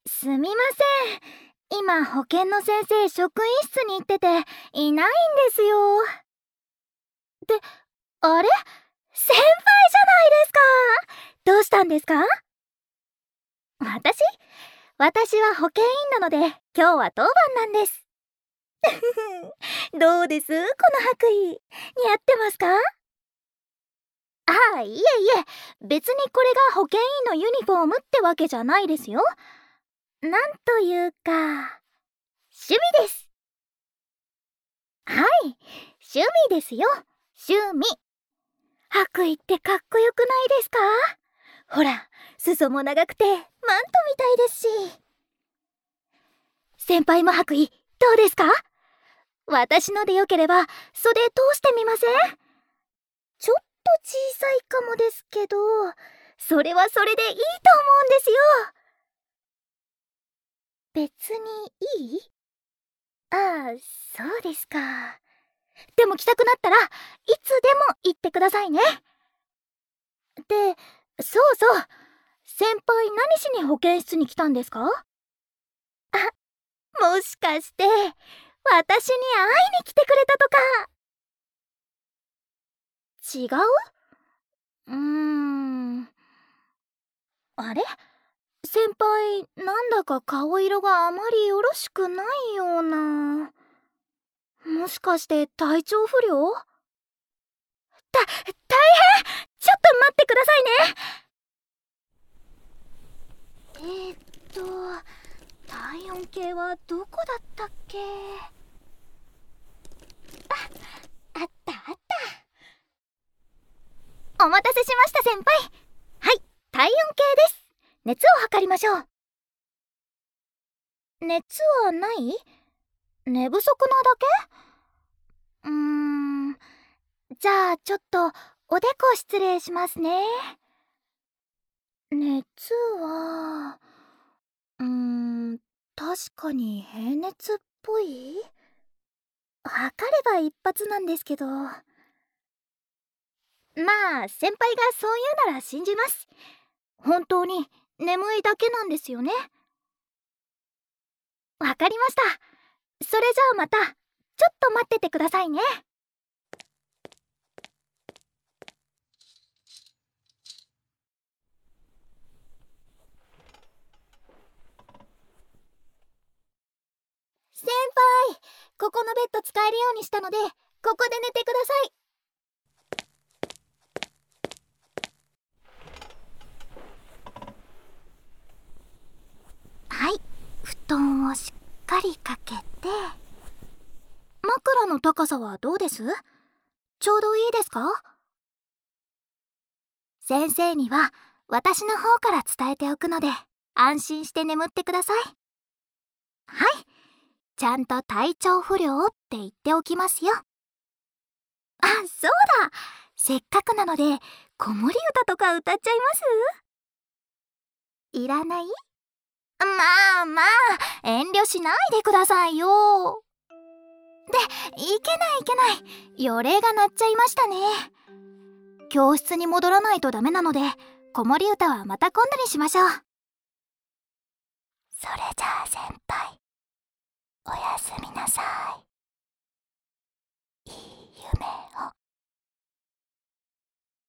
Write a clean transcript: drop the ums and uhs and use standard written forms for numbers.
すみません。今、保健の先生職員室に行ってて、いないんですよ。って、あれ？先輩じゃないですか！どうしたんですか？私？私は保健員なので、今日は当番なんです。どうです？この白衣。似合ってますか？いえいえ、別にこれが保健員のユニフォームってわけじゃないですよ。なんというか、趣味です。はい、趣味ですよ。趣味。白衣ってかっこよくないですか？ほら、裾も長くてマントみたいですし。先輩も白衣どうですか？私のでよければ袖通してみません？ちょっと小さいかもですけど、それはそれでいいと思うんですよ。別にいい？そうですか。でも着たくなったらいつでも言ってくださいね。で、そうそう、先輩何しに保健室に来たんですか？もしかして私に会いに来てくれたとか？違う？あれ？先輩、なんだか顔色があまりよろしくないような。もしかして体調不良？大変！ちょっと待ってくださいね。体温計はどこだったっけ？あったあった。お待たせしました先輩。はい、体温計です。熱を測りましょう。熱はない？寝不足なだけ？じゃあちょっとおでこ失礼しますね。熱は確かに平熱っぽい？測れば一発なんですけど。まあ先輩がそう言うなら信じます。本当に眠いだけなんですよね。わかりました。それじゃあまたちょっと待っててくださいね。先輩、ここのベッド使えるようにしたので、ここで寝てください。はい、布団をしっかりかけて。枕の高さはどうです？ちょうどいいですか？先生には私の方から伝えておくので、安心して眠ってください。はい、ちゃんと体調不良って言っておきますよ。そうだ、せっかくなので子守歌とか歌っちゃいます？いらない？まあまあ、遠慮しないでくださいよ。いけないいけない、予鈴が鳴っちゃいましたね。教室に戻らないとダメなので、子守歌はまた今度にしましょう。それじゃあ先輩、おやすみなさい。いい夢を。